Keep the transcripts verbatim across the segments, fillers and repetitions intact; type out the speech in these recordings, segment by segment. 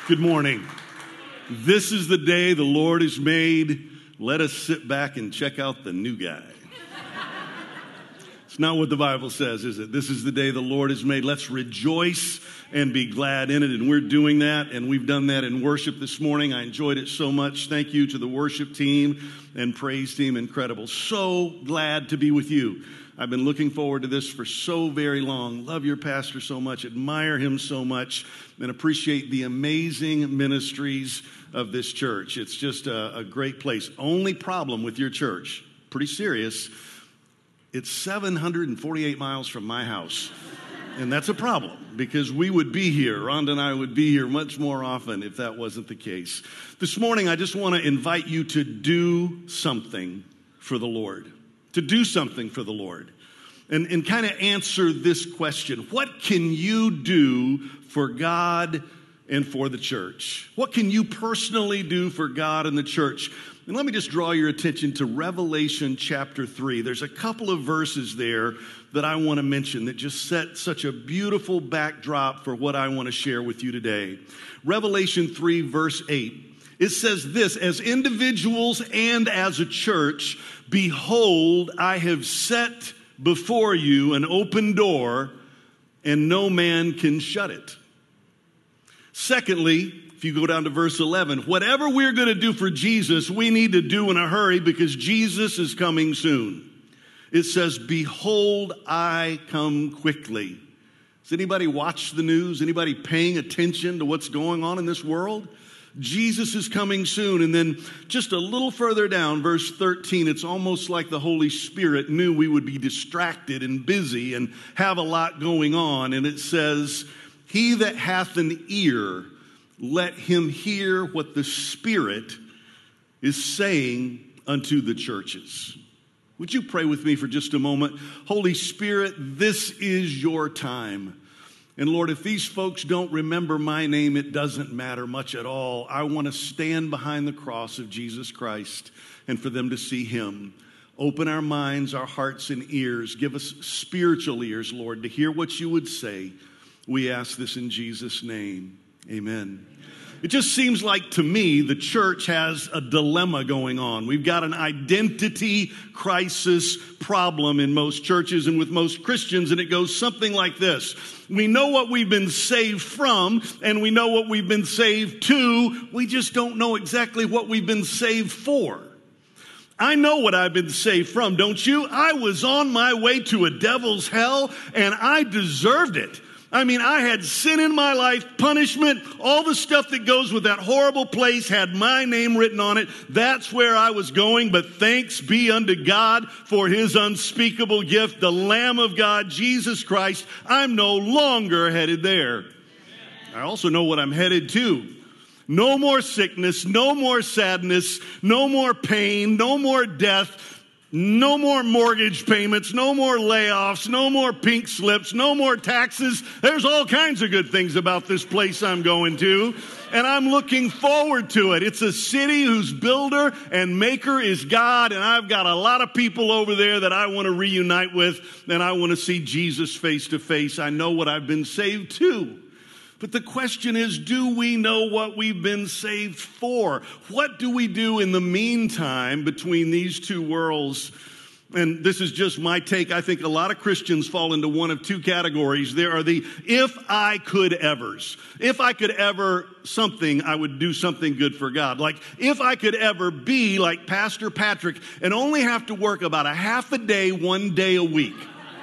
Good morning. This is the day the Lord has made. Let us sit back and check out the new guy. It's not what the Bible says, is it? This is the day the Lord has made. Let's rejoice and be glad in it. And we're doing that, and we've done that in worship this morning. I enjoyed it so much. Thank you to the worship team and praise team. Incredible. So glad to be with you. I've been looking forward to this for so very long. Love your pastor so much, admire him so much, and appreciate the amazing ministries of this church. It's just a, a great place. Only problem with your church, pretty serious, it's seven hundred forty-eight miles from my house. And that's a problem because we would be here. Rhonda and I would be here much more often if that wasn't the case. This morning, I just want to invite you to do something for the Lord. To do something for the Lord. And, and kind of answer this question. What can you do for God and for the church? What can you personally do for God and the church? And let me just draw your attention to Revelation chapter three. There's a couple of verses there that I want to mention that just set such a beautiful backdrop for what I want to share with you today. Revelation three, verse eight. It says this, as individuals and as a church, behold, I have set before you an open door, and no man can shut it. Secondly, if you go down to verse eleven, whatever we're going to do for Jesus, we need to do in a hurry because Jesus is coming soon. It says, behold, I come quickly. Does anybody watch the news? Anybody paying attention to what's going on in this world? Jesus is coming soon. And then just a little further down, verse thirteen, it's almost like the Holy Spirit knew we would be distracted and busy and have a lot going on. And it says, he that hath an ear, let him hear what the Spirit is saying unto the churches. Would you pray with me for just a moment? Holy Spirit, this is your time. And Lord, if these folks don't remember my name, it doesn't matter much at all. I want to stand behind the cross of Jesus Christ and for them to see him. Open our minds, our hearts, and ears. Give us spiritual ears, Lord, to hear what you would say. We ask this in Jesus' name. Amen. It just seems like to me the church has a dilemma going on. We've got an identity crisis problem in most churches and with most Christians, and it goes something like this. We know what we've been saved from, and we know what we've been saved to. We just don't know exactly what we've been saved for. I know what I've been saved from, don't you? I was on my way to a devil's hell, and I deserved it. I mean, I had sin in my life, punishment, all the stuff that goes with that horrible place had my name written on it. That's where I was going, but thanks be unto God for his unspeakable gift, the Lamb of God, Jesus Christ. I'm no longer headed there. I also know what I'm headed to. No more sickness, no more sadness, no more pain, no more death. No more mortgage payments, no more layoffs, no more pink slips, no more taxes. There's all kinds of good things about this place I'm going to, and I'm looking forward to it. It's a city whose builder and maker is God, and I've got a lot of people over there that I want to reunite with, and I want to see Jesus face to face. I know what I've been saved to. But the question is, do we know what we've been saved for? What do we do in the meantime between these two worlds? And this is just my take. I think a lot of Christians fall into one of two categories. There are the if I could evers. If I could ever something, I would do something good for God. Like if I could ever be like Pastor Patrick and only have to work about a half a day, one day a week.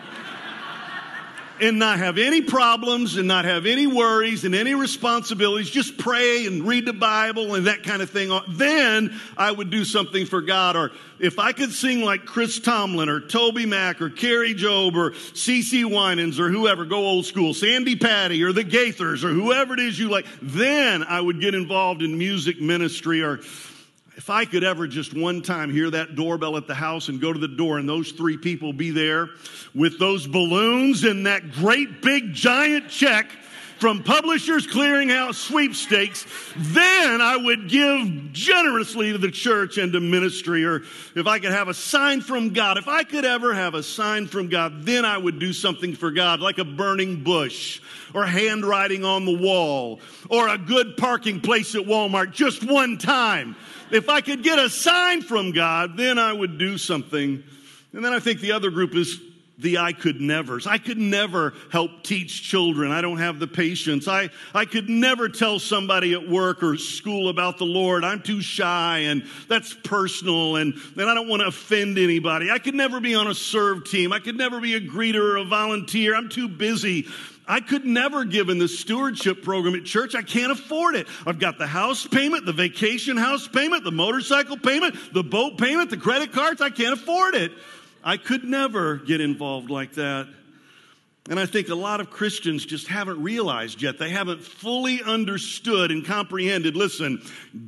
And not have any problems and not have any worries and any responsibilities. Just pray and read the Bible and that kind of thing. Then I would do something for God. Or if I could sing like Chris Tomlin or Toby Mac or Carrie Job or C C Winans or whoever, go old school, Sandy Patty or the Gaithers or whoever it is you like, then I would get involved in music ministry. Or if I could ever just one time hear that doorbell at the house and go to the door and those three people be there with those balloons and that great big giant check from Publishers Clearinghouse sweepstakes, then I would give generously to the church and to ministry. Or if I could have a sign from God, if I could ever have a sign from God, then I would do something for God, like a burning bush or handwriting on the wall or a good parking place at Walmart just one time. If I could get a sign from God, then I would do something. And then I think the other group is the I could nevers. I could never help teach children. I don't have the patience. I, I could never tell somebody at work or school about the Lord. I'm too shy, and that's personal, and, and I don't want to offend anybody. I could never be on a serve team. I could never be a greeter or a volunteer. I'm too busy. I could never give in the stewardship program at church. I can't afford it. I've got the house payment, the vacation house payment, the motorcycle payment, the boat payment, the credit cards. I can't afford it. I could never get involved like that. And I think a lot of Christians just haven't realized yet. They haven't fully understood and comprehended. Listen,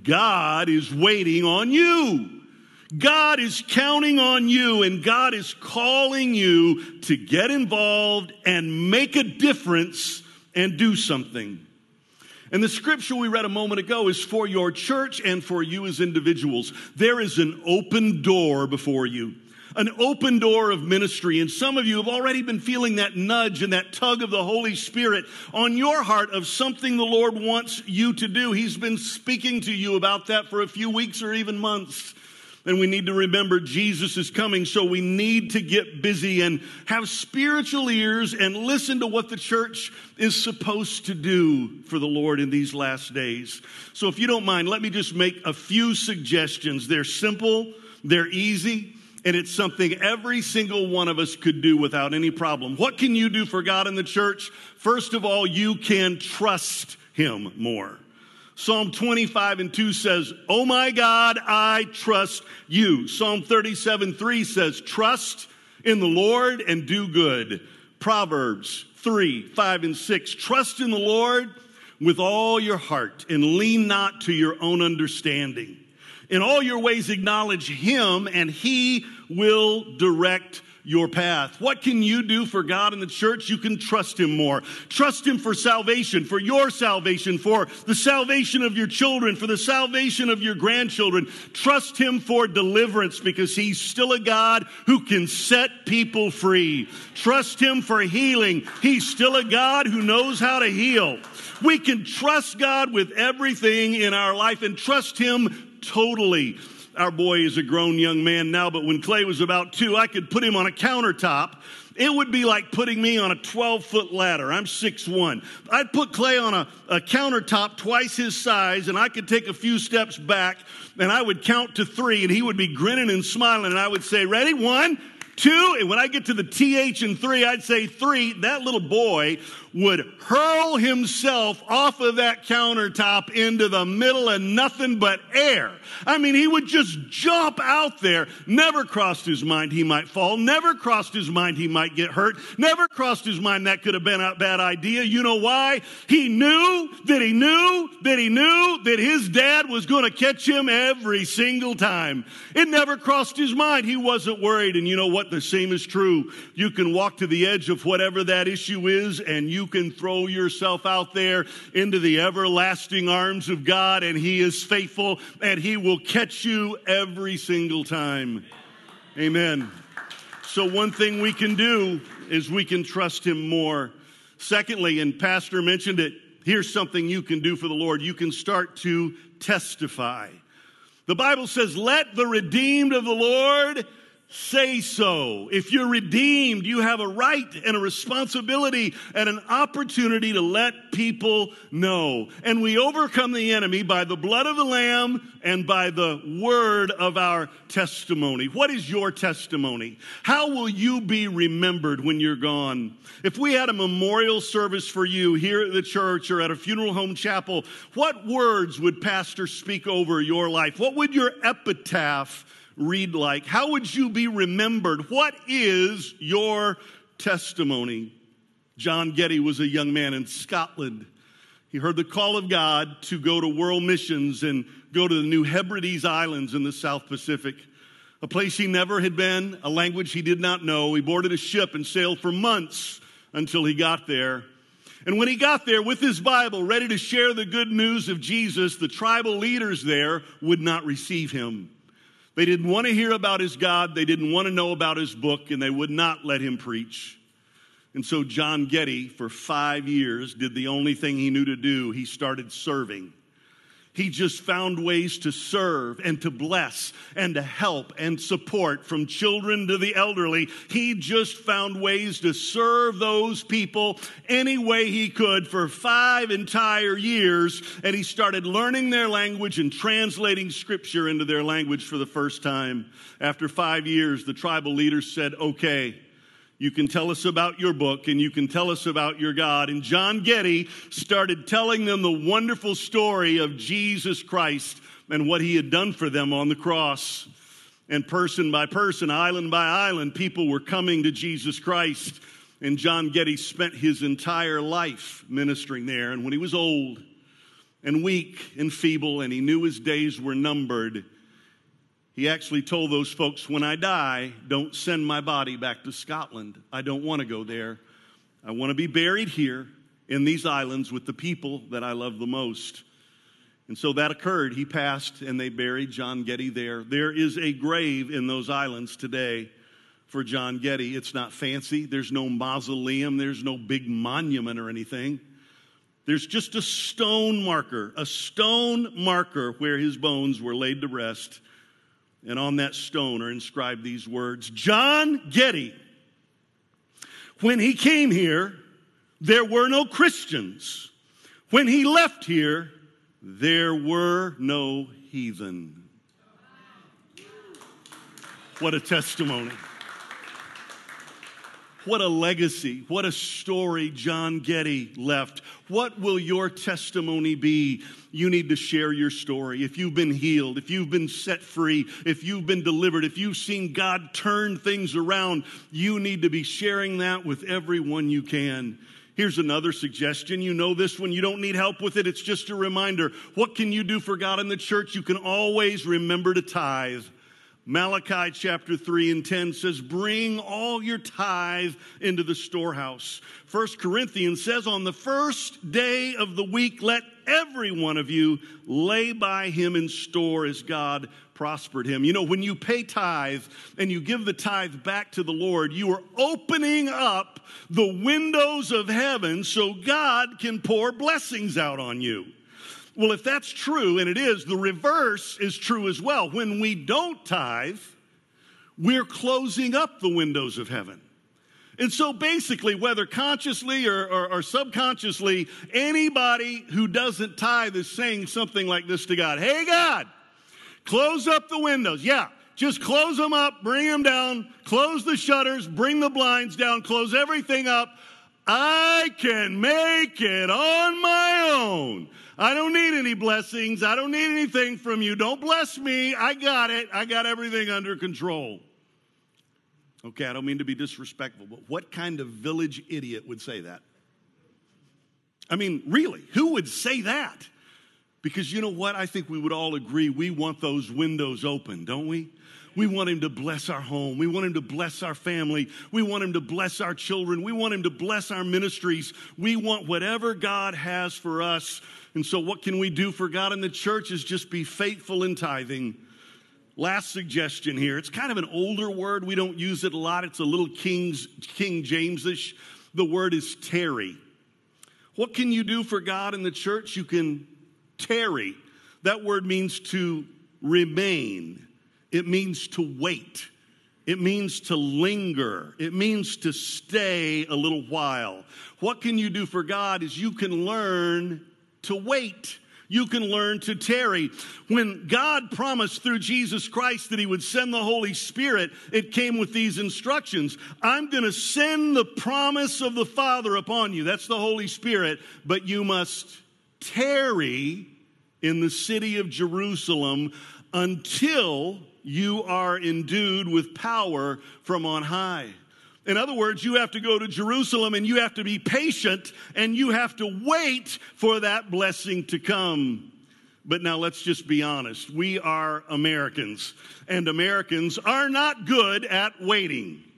God is waiting on you. God is counting on you, and God is calling you to get involved and make a difference and do something. And the scripture we read a moment ago is for your church and for you as individuals. There is an open door before you, an open door of ministry. And some of you have already been feeling that nudge and that tug of the Holy Spirit on your heart of something the Lord wants you to do. He's been speaking to you about that for a few weeks or even months. And we need to remember Jesus is coming, so we need to get busy and have spiritual ears and listen to what the church is supposed to do for the Lord in these last days. So if you don't mind, let me just make a few suggestions. They're simple, they're easy, and it's something every single one of us could do without any problem. What can you do for God in the church? First of all, you can trust Him more. Psalm twenty-five and two says, "Oh my God, I trust you." Psalm thirty-seven three says, "Trust in the Lord and do good." Proverbs three, five and six, "Trust in the Lord with all your heart and lean not to your own understanding. In all your ways acknowledge Him, and He will direct your path." What can you do for God in the church? You can trust Him more. Trust Him for salvation, for your salvation, for the salvation of your children, for the salvation of your grandchildren. Trust Him for deliverance, because He's still a God who can set people free. Trust Him for healing. He's still a God who knows how to heal. We can trust God with everything in our life and trust Him totally. Our boy is a grown young man now, but when Clay was about two, I could put him on a countertop. It would be like putting me on a twelve-foot ladder. I'm six one. I'd put Clay on a, a countertop twice his size, and I could take a few steps back, and I would count to three, and he would be grinning and smiling, and I would say, "Ready? One, two." And when I get to the T H in three, I'd say three. That little boy would hurl himself off of that countertop into the middle of nothing but air. I mean, he would just jump out there. Never crossed his mind he might fall. Never crossed his mind he might get hurt. Never crossed his mind that could have been a bad idea. You know why? He knew that he knew that he knew that his dad was going to catch him every single time. It never crossed his mind. He wasn't worried. And you know what? The same is true. You can walk to the edge of whatever that issue is, and you can throw yourself out there into the everlasting arms of God, and He is faithful, and He will catch you every single time. Amen. So one thing we can do is we can trust Him more. Secondly, and Pastor mentioned it, here's something you can do for the Lord. You can start to testify. The Bible says, "Let the redeemed of the Lord say so." If you're redeemed, you have a right and a responsibility and an opportunity to let people know. And we overcome the enemy by the blood of the Lamb and by the word of our testimony. What is your testimony? How will you be remembered when you're gone? If we had a memorial service for you here at the church or at a funeral home chapel, what words would Pastor speak over your life? What would your epitaph read like? How would you be remembered? What is your testimony? John Getty was a young man in Scotland. He heard the call of God to go to world missions and go to the New Hebrides Islands in the South Pacific, a place he never had been, a language he did not know. He boarded a ship and sailed for months until he got there. And when he got there with his Bible, ready to share the good news of Jesus, the tribal leaders there would not receive him. They didn't want to hear about his God. They didn't want to know about his book, and they would not let him preach. And so John Getty, for five years, did the only thing he knew to do. He started serving. He just found ways to serve and to bless and to help and support, from children to the elderly. He just found ways to serve those people any way he could for five entire years. And he started learning their language and translating scripture into their language for the first time. After five years, the tribal leaders said, okay, you can tell us about your book and you can tell us about your God. And John Getty started telling them the wonderful story of Jesus Christ and what he had done for them on the cross. And person by person, island by island, people were coming to Jesus Christ. And John Getty spent his entire life ministering there. And when he was old and weak and feeble and he knew his days were numbered, he actually told those folks, when I die, don't send my body back to Scotland. I don't want to go there. I want to be buried here in these islands with the people that I love the most. And so that occurred. He passed, and they buried John Getty there. There is a grave in those islands today for John Getty. It's not fancy. There's no mausoleum. There's no big monument or anything. There's just a stone marker, a stone marker where his bones were laid to rest. And on that stone are inscribed these words, John Getty. When he came here, there were no Christians. When he left here, there were no heathen. What a testimony. What a legacy. What a story John Getty left. What will your testimony be? You need to share your story. If you've been healed, if you've been set free, if you've been delivered, if you've seen God turn things around, you need to be sharing that with everyone you can. Here's another suggestion. You know this one. You don't need help with it. It's just a reminder. What can you do for God in the church? You can always remember to tithe. Malachi chapter three and ten says, bring all your tithe into the storehouse. First Corinthians says, on the first day of the week, let every one of you lay by him in store as God prospered him. You know, when you pay tithe and you give the tithe back to the Lord, you are opening up the windows of heaven so God can pour blessings out on you. Well, if that's true, and it is, the reverse is true as well. When we don't tithe, we're closing up the windows of heaven. And so basically, whether consciously or, or, or subconsciously, anybody who doesn't tithe is saying something like this to God. Hey, God, close up the windows. Yeah, just close them up, bring them down, close the shutters, bring the blinds down, close everything up. I can make it on my own. I don't need any blessings. I don't need anything from you. Don't bless me. I got it. I got everything under control. Okay, I don't mean to be disrespectful, but what kind of village idiot would say that? I mean, really, who would say that? Because you know what? I think we would all agree we want those windows open, don't we? We want him to bless our home. We want him to bless our family. We want him to bless our children. We want him to bless our ministries. We want whatever God has for us. And so what can we do for God in the church is just be faithful in tithing. Last suggestion here. It's kind of an older word. We don't use it a lot. It's a little King's, King James-ish. The word is tarry. What can you do for God in the church? You can tarry. That word means to remain. It means to wait. It means to linger. It means to stay a little while. What can you do for God is you can learn to wait. You can learn to tarry. When God promised through Jesus Christ that he would send the Holy Spirit, it came with these instructions. I'm going to send the promise of the Father upon you. That's the Holy Spirit. But you must tarry in the city of Jerusalem until you are endued with power from on high. In other words, you have to go to Jerusalem and you have to be patient and you have to wait for that blessing to come. But now let's just be honest. We are Americans, and Americans are not good at waiting.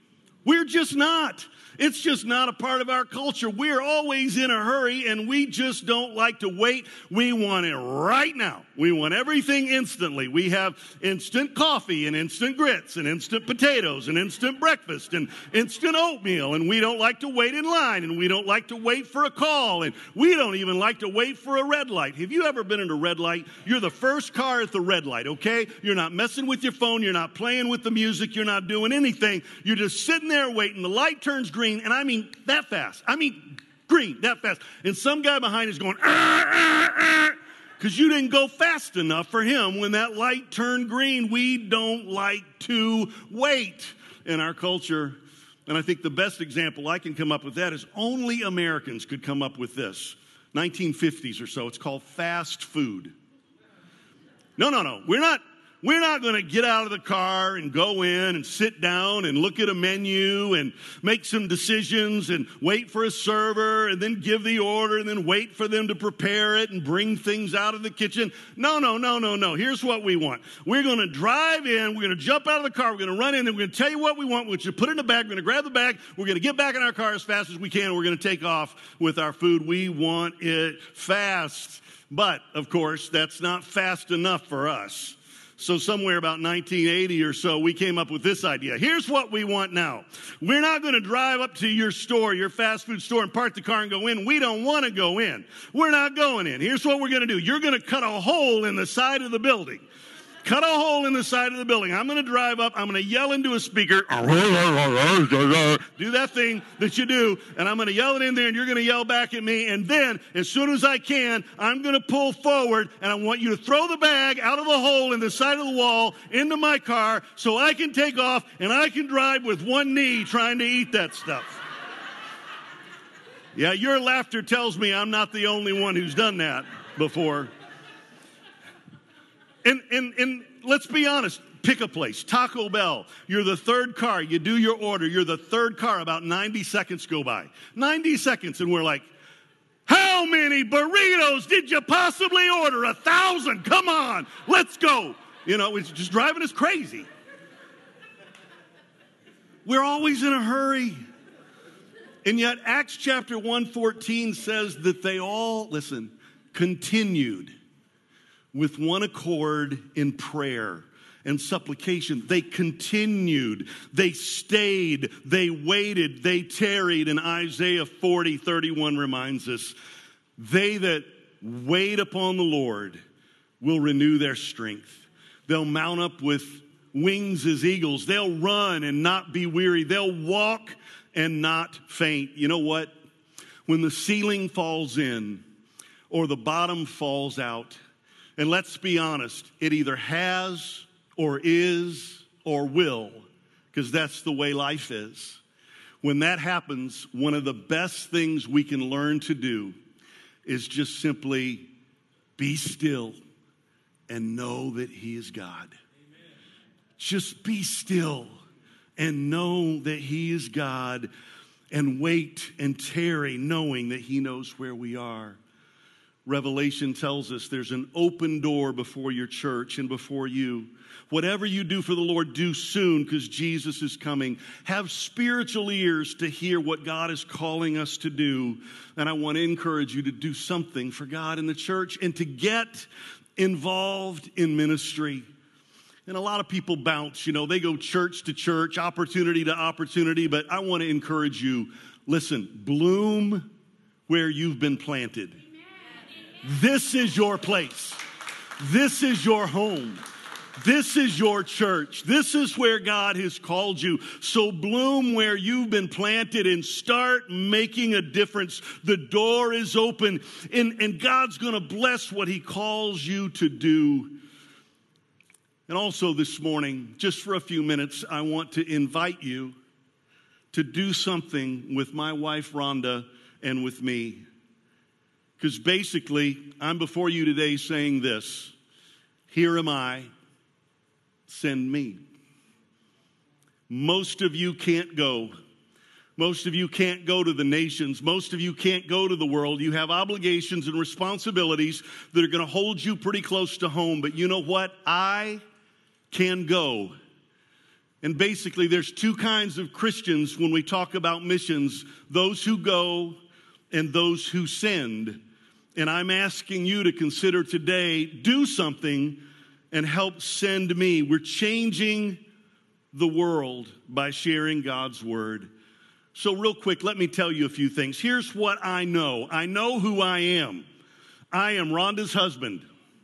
We're just not. It's just not a part of our culture. We're always in a hurry, and we just don't like to wait. We want it right now. We want everything instantly. We have instant coffee and instant grits and instant potatoes and instant breakfast and instant oatmeal, and we don't like to wait in line, and we don't like to wait for a call, and we don't even like to wait for a red light. Have you ever been in a red light? You're the first car at the red light, okay? You're not messing with your phone. You're not playing with the music. You're not doing anything. You're just sitting there waiting. The light turns green. And I mean that fast. I mean green, that fast. And some guy behind is going, because you didn't go fast enough for him when that light turned green. We don't like to wait in our culture. And I think the best example I can come up with that is only Americans could come up with this. nineteen fifties or so. It's called fast food. No, no, no. We're not. We're not going to get out of the car and go in and sit down and look at a menu and make some decisions and wait for a server and then give the order and then wait for them to prepare it and bring things out of the kitchen. No, no, no, no, no. Here's what we want. We're going to drive in. We're going to jump out of the car. We're going to run in and we're going to tell you what we want. We're going to put it in the bag. We're going to grab the bag. We're going to get back in our car as fast as we can. And we're going to take off with our food. We want it fast. But, of course, that's not fast enough for us. So somewhere about nineteen eighty or so, we came up with this idea. Here's what we want now. We're not going to drive up to your store, your fast food store, and park the car and go in. We don't want to go in. We're not going in. Here's what we're going to do. You're going to cut a hole in the side of the building. Cut a hole in the side of the building. I'm going to drive up. I'm going to yell into a speaker. Do that thing that you do. And I'm going to yell it in there, and you're going to yell back at me. And then, as soon as I can, I'm going to pull forward, and I want you to throw the bag out of the hole in the side of the wall into my car so I can take off, and I can drive with one knee trying to eat that stuff. Yeah, your laughter tells me I'm not the only one who's done that before. And, and, and let's be honest, pick a place. Taco Bell, you're the third car. You do your order. You're the third car. About ninety seconds go by. ninety seconds, and we're like, how many burritos did you possibly order? A thousand. Come on, let's go. You know, it's just driving us crazy. We're always in a hurry. And yet Acts chapter one fourteen says that they all, listen, continued with one accord in prayer and supplication. They continued, they stayed, they waited, they tarried. And Isaiah forty thirty-one reminds us, they that wait upon the Lord will renew their strength. They'll mount up with wings as eagles. They'll run and not be weary. They'll walk and not faint. You know what? When the ceiling falls in or the bottom falls out, and let's be honest, it either has or is or will, because that's the way life is. When that happens, one of the best things we can learn to do is just simply be still and know that He is God. Amen. Just be still and know that He is God, and wait and tarry knowing that He knows where we are. Revelation tells us there's an open door before your church and before you. Whatever you do for the Lord, do soon, because Jesus is coming. Have spiritual ears to hear what God is calling us to do. And I want to encourage you to do something for God in the church and to get involved in ministry. And a lot of people bounce, you know, they go church to church, opportunity to opportunity. But I want to encourage you, listen, bloom where you've been planted. This is your place. This is your home. This is your church. This is where God has called you. So bloom where you've been planted and start making a difference. The door is open, and, and God's going to bless what He calls you to do. And also this morning, just for a few minutes, I want to invite you to do something with my wife, Rhonda, and with me. Because basically, I'm before you today saying this: here am I, send me. Most of you can't go. Most of you can't go to the nations. Most of you can't go to the world. You have obligations and responsibilities that are going to hold you pretty close to home. But you know what? I can go. And basically, there's two kinds of Christians when we talk about missions, those who go and those who send. And I'm asking you to consider today, do something and help send me. We're changing the world by sharing God's word. So real quick, let me tell you a few things. Here's what I know. I know who I am. I am Rhonda's husband.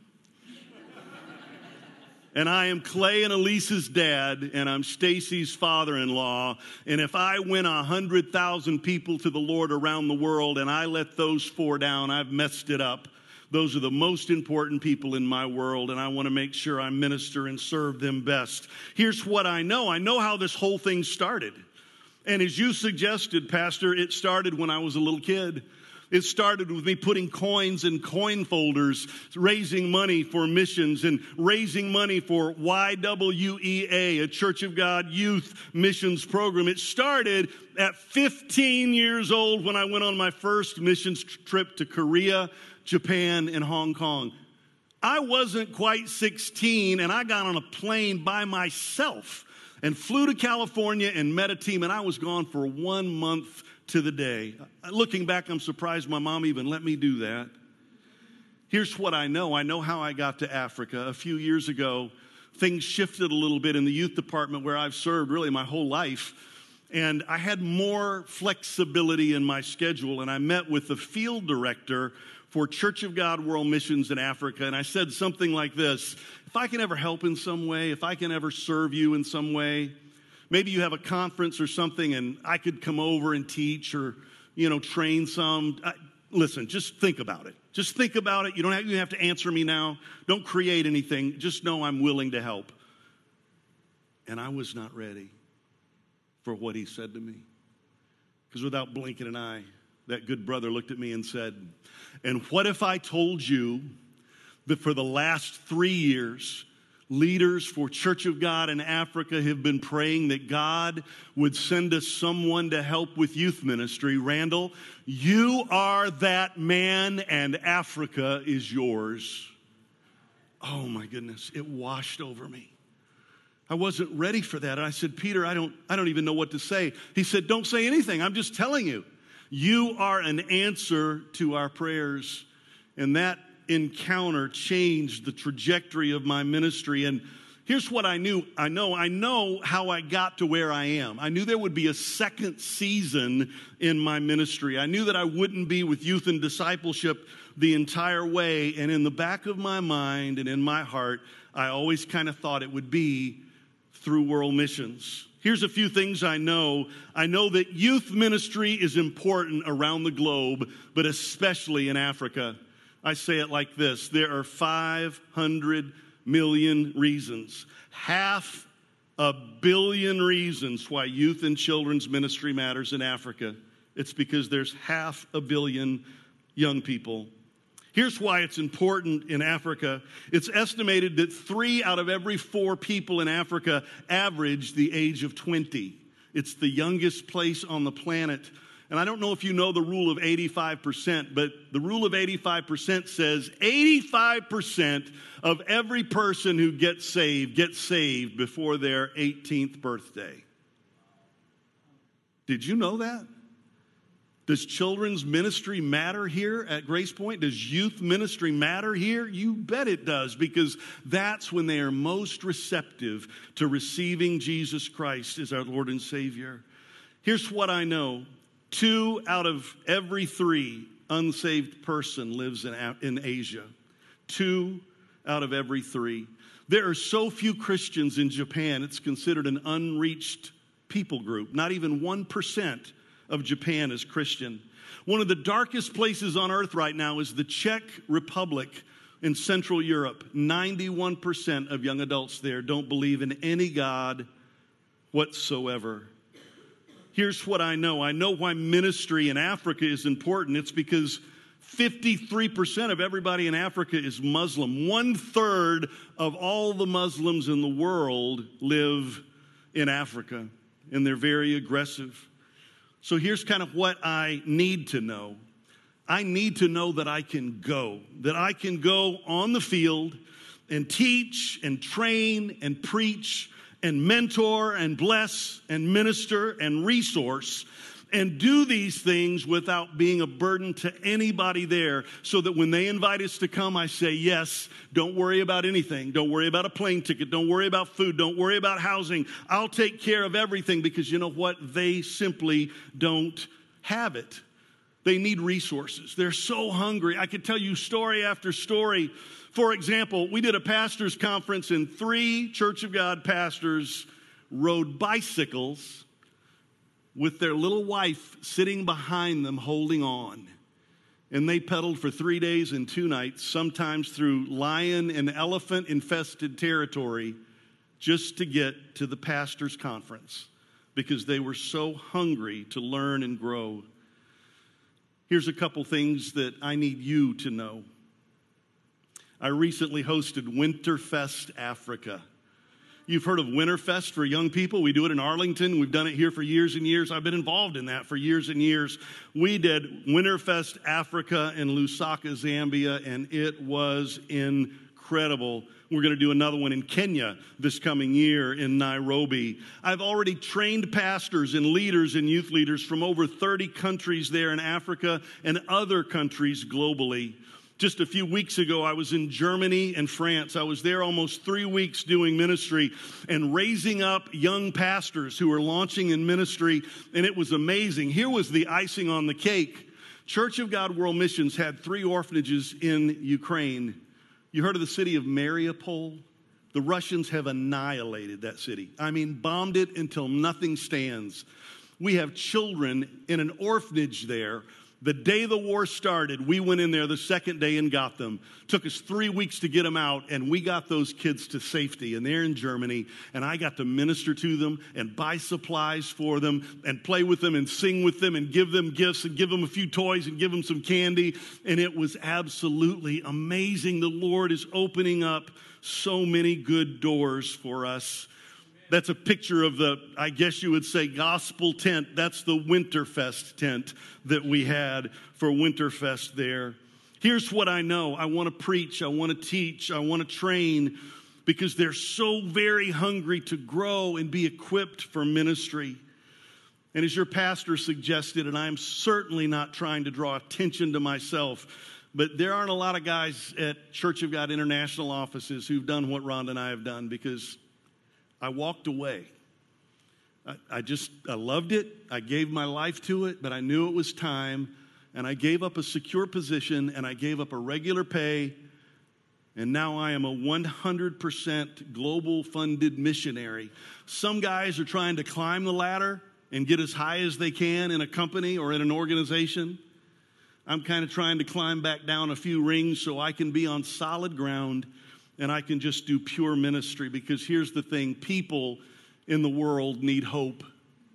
And I am Clay and Elisa's dad, and I'm Stacy's father-in-law. And if I win one hundred thousand people to the Lord around the world and I let those four down, I've messed it up. Those are the most important people in my world, and I want to make sure I minister and serve them best. Here's what I know. I know how this whole thing started. And as you suggested, Pastor, it started when I was a little kid. It started with me putting coins in coin folders, raising money for missions and raising money for Y W E A, a Church of God youth missions program. It started at fifteen years old when I went on my first missions trip to Korea, Japan, and Hong Kong. I wasn't quite sixteen, and I got on a plane by myself and flew to California and met a team, and I was gone for one month to the day. Looking back, I'm surprised my mom even let me do that. Here's what I know. I know how I got to Africa. A few years ago, things shifted a little bit in the youth department where I've served really my whole life. And I had more flexibility in my schedule, and I met with the field director for Church of God World Missions in Africa, and I said something like this: if I can ever help in some way, if I can ever serve you in some way, maybe you have a conference or something and I could come over and teach or, you know, train some. I, listen, just think about it. Just think about it. You don't have, you have to answer me now. Don't create anything. Just know I'm willing to help. And I was not ready for what he said to me. Because without blinking an eye, that good brother looked at me and said, and what if I told you that for the last three years, leaders for Church of God in Africa have been praying that God would send us someone to help with youth ministry? Randall, you are that man, and Africa is yours. Oh my goodness, it washed over me. I wasn't ready for that. And I said, Peter, I don't, I don't even know what to say. He said, don't say anything. I'm just telling you. You are an answer to our prayers. And that encounter changed the trajectory of my ministry. And here's what I knew. I know, I know how I got to where I am. I knew there would be a second season in my ministry. I knew that I wouldn't be with youth and discipleship the entire way. And in the back of my mind and in my heart, I always kind of thought it would be through world missions. Here's a few things I know. I know that youth ministry is important around the globe, but especially in Africa. I say it like this: there are five hundred million reasons, half a billion reasons why youth and children's ministry matters in Africa. It's because there's half a billion young people. Here's why it's important in Africa. It's estimated that three out of every four people in Africa average the age of twenty. It's the youngest place on the planet. And I don't know if you know the rule of eighty-five percent, but the rule of eighty-five percent says eighty-five percent of every person who gets saved gets saved before their eighteenth birthday. Did you know that? Does children's ministry matter here at Grace Point? Does youth ministry matter here? You bet it does, because that's when they are most receptive to receiving Jesus Christ as our Lord and Savior. Here's what I know. Two out of every three unsaved person lives in, in Asia. Two out of every three. There are so few Christians in Japan, it's considered an unreached people group. Not even one percent of Japan is Christian. One of the darkest places on earth right now is the Czech Republic in Central Europe. ninety-one percent of young adults there don't believe in any God whatsoever. Here's what I know. I know why ministry in Africa is important. It's because fifty-three percent of everybody in Africa is Muslim. One third of all the Muslims in the world live in Africa, and they're very aggressive. So here's kind of what I need to know. I need to know that I can go, that I can go on the field and teach and train and preach and mentor and bless and minister and resource and do these things without being a burden to anybody there, so that when they invite us to come, I say, yes, don't worry about anything. Don't worry about a plane ticket. Don't worry about food. Don't worry about housing. I'll take care of everything, because you know what? They simply don't have it. They need resources. They're so hungry. I could tell you story after story. For example, we did a pastor's conference, and three Church of God pastors rode bicycles with their little wife sitting behind them holding on. And they pedaled for three days and two nights, sometimes through lion and elephant infested territory, just to get to the pastor's conference, because they were so hungry to learn and grow. Here's a couple things that I need you to know. I recently hosted Winterfest Africa. You've heard of Winterfest for young people. We do it in Arlington. We've done it here for years and years. I've been involved in that for years and years. We did Winterfest Africa in Lusaka, Zambia, and it was incredible. We're going to do another one in Kenya this coming year in Nairobi. I've already trained pastors and leaders and youth leaders from over thirty countries there in Africa and other countries globally. Just a few weeks ago, I was in Germany and France. I was there almost three weeks doing ministry and raising up young pastors who were launching in ministry, and it was amazing. Here was the icing on the cake. Church of God World Missions had three orphanages in Ukraine. You heard of the city of Mariupol? The Russians have annihilated that city. I mean, bombed it until nothing stands. We have children in an orphanage there. The day the war started, we went in there the second day and got them. Took us three weeks to get them out, and we got those kids to safety. And they're in Germany, and I got to minister to them and buy supplies for them and play with them and sing with them and give them gifts and give them a few toys and give them some candy. And it was absolutely amazing. The Lord is opening up so many good doors for us. That's a picture of the, I guess you would say, gospel tent. That's the Winterfest tent that we had for Winterfest there. Here's what I know. I want to preach. I want to teach. I want to train, because they're so very hungry to grow and be equipped for ministry. And as your pastor suggested, and I'm certainly not trying to draw attention to myself, but there aren't a lot of guys at Church of God International offices who've done what Rhonda and I have done, because I walked away. I, I just, I loved it. I gave my life to it, but I knew it was time. And I gave up a secure position, and I gave up a regular pay. And now I am a one hundred percent global funded missionary. Some guys are trying to climb the ladder and get as high as they can in a company or in an organization. I'm kind of trying to climb back down a few rings so I can be on solid ground, and I can just do pure ministry. Because here's the thing, people in the world need hope.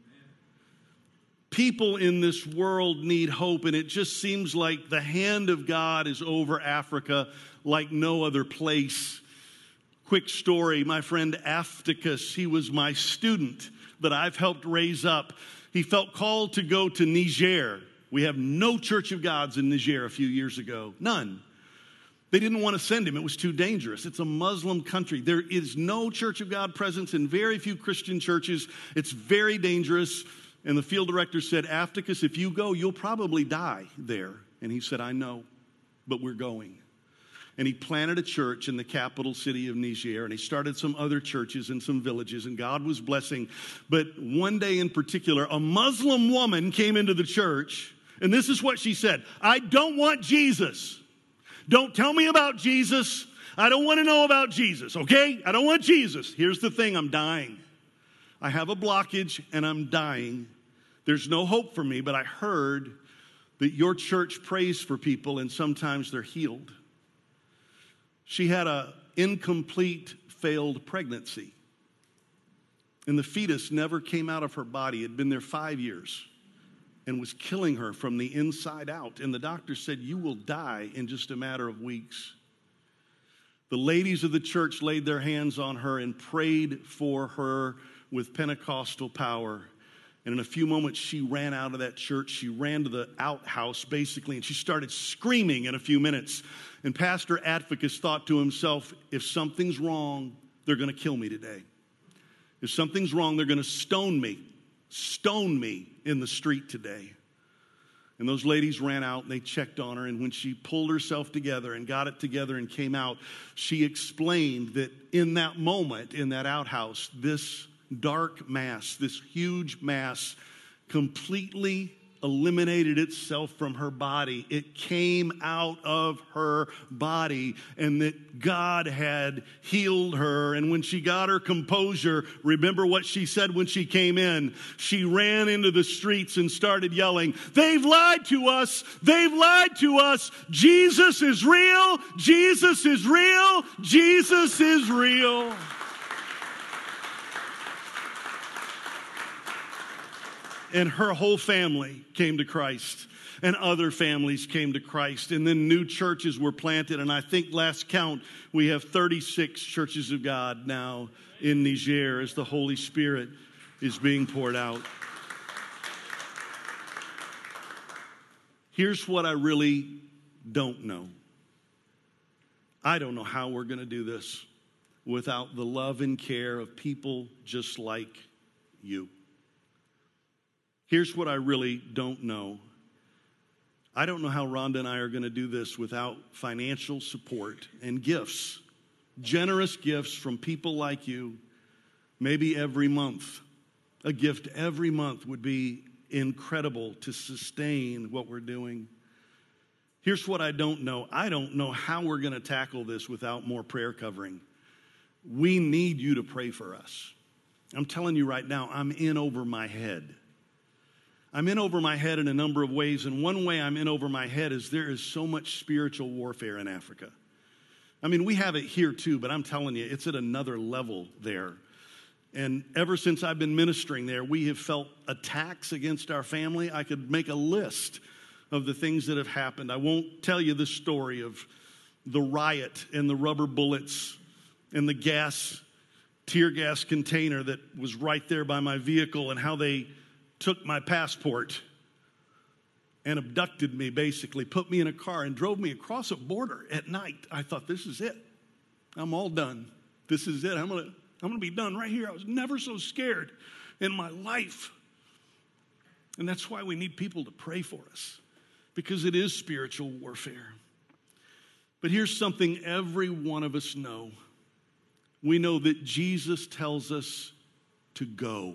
People in this world need hope, and it just seems like the hand of God is over Africa like no other place. Quick story, my friend Afticus, he was my student that I've helped raise up. He felt called to go to Niger. We have no Church of Gods in Niger a few years ago, none. They didn't want to send him. It was too dangerous. It's a Muslim country. There is no Church of God presence in very few Christian churches. It's very dangerous. And the field director said, Afticus, if you go, you'll probably die there. And he said, I know, but we're going. And he planted a church in the capital city of Niger, and he started some other churches in some villages, and God was blessing. But one day in particular, a Muslim woman came into the church, and this is what she said: I don't want Jesus. Don't tell me about Jesus. I don't want to know about Jesus, okay? I don't want Jesus. Here's the thing, I'm dying. I have a blockage and I'm dying. There's no hope for me, but I heard that your church prays for people and sometimes they're healed. She had an incomplete, failed pregnancy. And the fetus never came out of her body. It had been there five years. And was killing her from the inside out. And the doctor said, you will die in just a matter of weeks. The ladies of the church laid their hands on her and prayed for her with Pentecostal power. And in a few moments, she ran out of that church. She ran to the outhouse, basically, and she started screaming in a few minutes. And Pastor Advocates thought to himself, if something's wrong, they're going to kill me today. If something's wrong, they're going to stone me, stone me in the street today. And those ladies ran out and they checked on her. And when she pulled herself together and got it together and came out, she explained that in that moment, in that outhouse, this dark mass, this huge mass, completely eliminated itself from her body. It came out of her body, and that God had healed her. And when she got her composure, remember what she said when she came in. She ran into the streets and started yelling, "They've lied to us! They've lied to us! Jesus is real! Jesus is real! Jesus is real!" And her whole family came to Christ, and other families came to Christ, and then new churches were planted. And I think last count, we have thirty-six churches of God now in Niger as the Holy Spirit is being poured out. Here's what I really don't know. I don't know how we're going to do this without the love and care of people just like you. Here's what I really don't know. I don't know how Rhonda and I are going to do this without financial support and gifts, generous gifts from people like you, maybe every month. A gift every month would be incredible to sustain what we're doing. Here's what I don't know. I don't know how we're going to tackle this without more prayer covering. We need you to pray for us. I'm telling you right now, I'm in over my head. I'm in over my head in a number of ways, and one way I'm in over my head is there is so much spiritual warfare in Africa. I mean, we have it here too, but I'm telling you, it's at another level there. And ever since I've been ministering there, we have felt attacks against our family. I could make a list of the things that have happened. I won't tell you the story of the riot and the rubber bullets and the gas, tear gas container that was right there by my vehicle, and how they took my passport and abducted me, basically, put me in a car and drove me across a border at night. I thought, this is it. I'm all done. This is it. I'm gonna, I'm gonna be done right here. I was never so scared in my life. And that's why we need people to pray for us, because it is spiritual warfare. But here's something every one of us know. We know that Jesus tells us to go.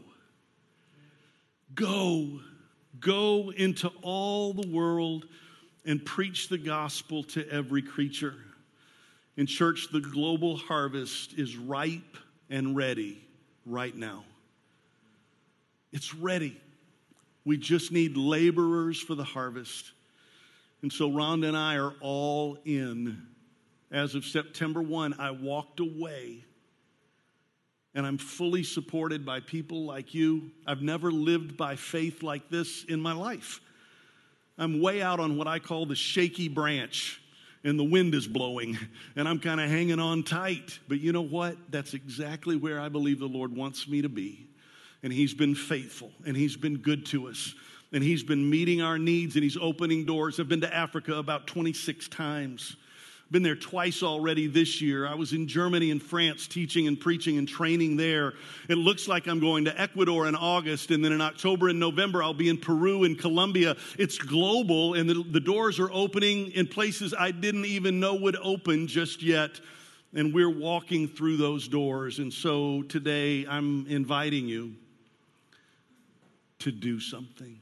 Go, go into all the world and preach the gospel to every creature. In church, the global harvest is ripe and ready right now. It's ready. We just need laborers for the harvest. And so Rhonda and I are all in. As of September first, I walked away. And I'm fully supported by people like you. I've never lived by faith like this in my life. I'm way out on what I call the shaky branch, and the wind is blowing, and I'm kind of hanging on tight. But you know what? That's exactly where I believe the Lord wants me to be. And He's been faithful, and He's been good to us, and He's been meeting our needs, and He's opening doors. I've been to Africa about twenty-six times. Been there twice already this year. I was in Germany and France teaching and preaching and training there. It looks like I'm going to Ecuador in August, and then in October and November I'll be in Peru and Colombia. It's global, and the, the doors are opening in places I didn't even know would open just yet, and we're walking through those doors. And so today I'm inviting you to do something.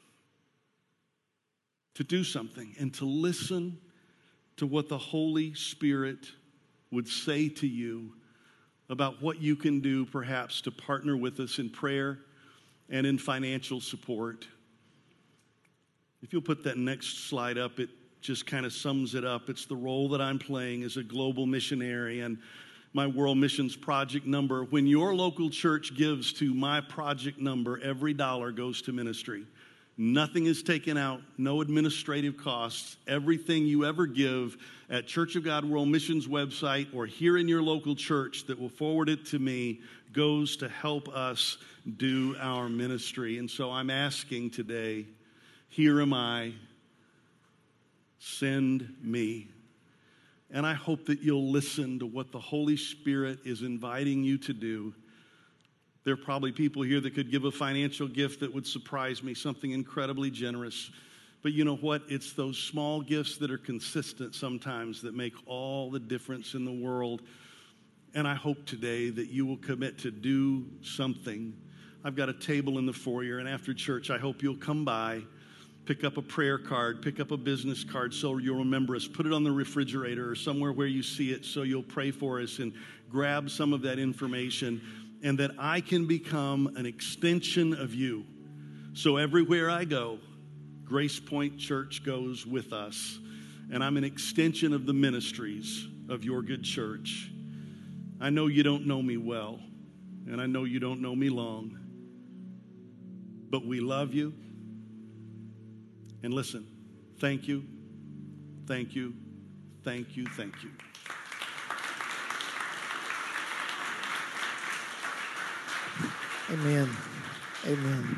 To do something and to listen to what the Holy Spirit would say to you about what you can do, perhaps, to partner with us in prayer and in financial support. If you'll put that next slide up, it just kind of sums it up. It's the role that I'm playing as a global missionary and my World Missions Project number. When your local church gives to my project number, every dollar goes to ministry. Nothing is taken out, no administrative costs. Everything you ever give at Church of God World Missions website or here in your local church that will forward it to me goes to help us do our ministry. And so I'm asking today, here am I, send me. And I hope that you'll listen to what the Holy Spirit is inviting you to do. There are probably people here that could give a financial gift that would surprise me, something incredibly generous. But you know what? It's those small gifts that are consistent sometimes that make all the difference in the world. And I hope today that you will commit to do something. I've got a table in the foyer, and after church, I hope you'll come by, pick up a prayer card, pick up a business card so you'll remember us, put it on the refrigerator or somewhere where you see it so you'll pray for us and grab some of that information, and that I can become an extension of you. So everywhere I go, Grace Point Church goes with us, and I'm an extension of the ministries of your good church. I know you don't know me well, and I know you don't know me long, but we love you. And listen, thank you, thank you, thank you, thank you. Amen. Amen.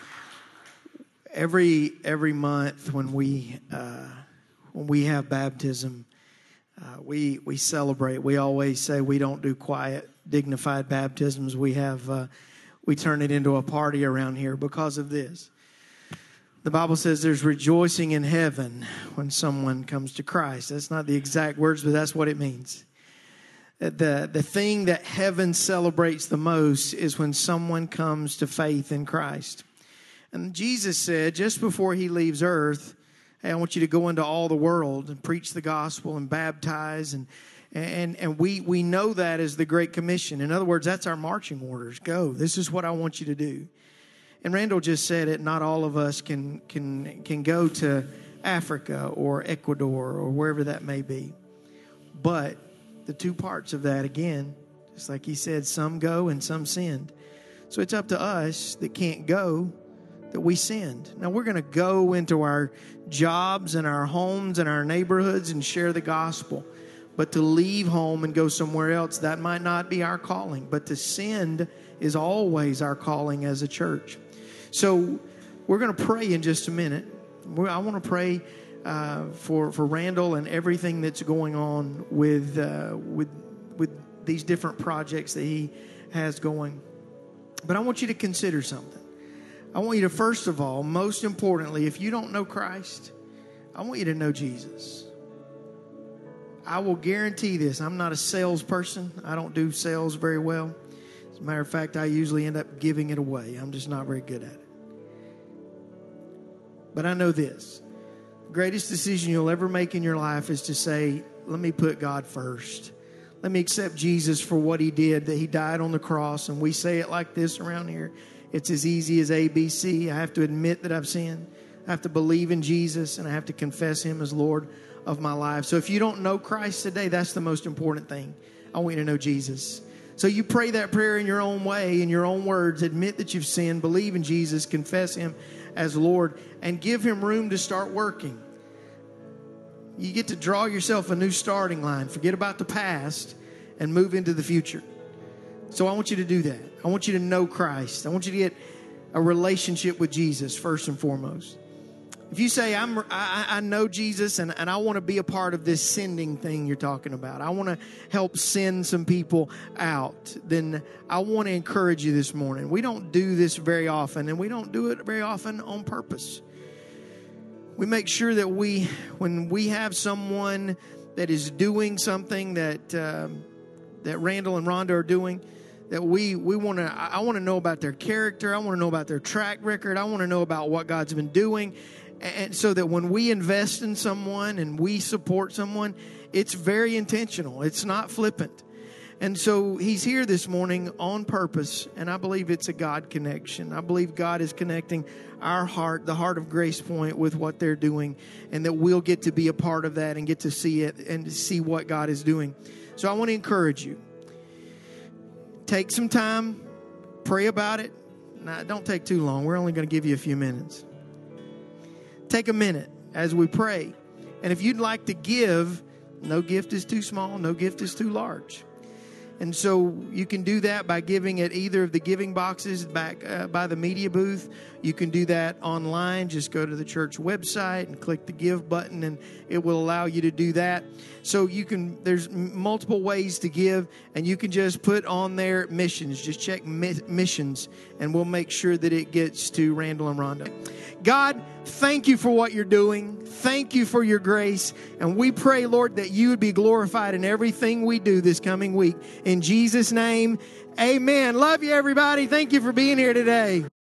Every every month when we uh, when we have baptism, uh, we we celebrate. We always say we don't do quiet, dignified baptisms. We have uh, we turn it into a party around here because of this. The Bible says there's rejoicing in heaven when someone comes to Christ. That's not the exact words, but that's what it means. The, the thing that heaven celebrates the most is when someone comes to faith in Christ. And Jesus said just before he leaves earth, hey, I want you to go into all the world and preach the gospel and baptize. And and and we, we know that as the Great Commission. In other words, that's our marching orders. Go. This is what I want you to do. And Randall just said it, not all of us can can can go to Africa or Ecuador or wherever that may be. But the two parts of that, again, just like he said, some go and some send. So it's up to us that can't go that we send. Now, we're going to go into our jobs and our homes and our neighborhoods and share the gospel. But to leave home and go somewhere else, that might not be our calling. But to send is always our calling as a church. So we're going to pray in just a minute. I want to pray uh, for for Randall and everything that's going on with uh, with with these different projects that he has going. But I want you to consider something. I want you to, first of all, most importantly, if you don't know Christ, I want you to know Jesus. I will guarantee this. I'm not a salesperson. I don't do sales very well. As a matter of fact, I usually end up giving it away. I'm just not very good at it. But I know this. The greatest decision you'll ever make in your life is to say, let me put God first. Let me accept Jesus for what he did, that he died on the cross. And we say it like this around here. It's as easy as A B C. I have to admit that I've sinned. I have to believe in Jesus, and I have to confess him as Lord of my life. So if you don't know Christ today, that's the most important thing. I want you to know Jesus. So you pray that prayer in your own way, in your own words. Admit that you've sinned. Believe in Jesus. Confess him as Lord. And give him room to start working. You get to draw yourself a new starting line. Forget about the past and move into the future. So I want you to do that. I want you to know Christ. I want you to get a relationship with Jesus first and foremost. If you say, I'm, I, I know Jesus and, and I want to be a part of this sending thing you're talking about, I want to help send some people out, then I want to encourage you this morning. We don't do this very often, and we don't do it very often on purpose. We make sure that we, when we have someone that is doing something that um, that Randall and Rhonda are doing, that we we want to, I want to know about their character. I want to know about their track record. I want to know about what God's been doing. And so that when we invest in someone and we support someone, it's very intentional. It's not flippant. And so he's here this morning on purpose, and I believe it's a God connection. I believe God is connecting our heart, the heart of Grace Point, with what they're doing, and that we'll get to be a part of that and get to see it and to see what God is doing. So I want to encourage you. Take some time, pray about it. Now, don't take too long. We're only going to give you a few minutes. Take a minute as we pray. And if you'd like to give, no gift is too small, no gift is too large. And so you can do that by giving at either of the giving boxes back uh, by the media booth. You can do that online. Just go to the church website and click the give button, and it will allow you to do that. So you can, there's multiple ways to give, and you can just put on there missions. Just check mi- missions, and we'll make sure that it gets to Randall and Rhonda. God, thank you for what you're doing. Thank you for your grace. And we pray, Lord, that you would be glorified in everything we do this coming week. In Jesus' name, amen. Love you, everybody. Thank you for being here today.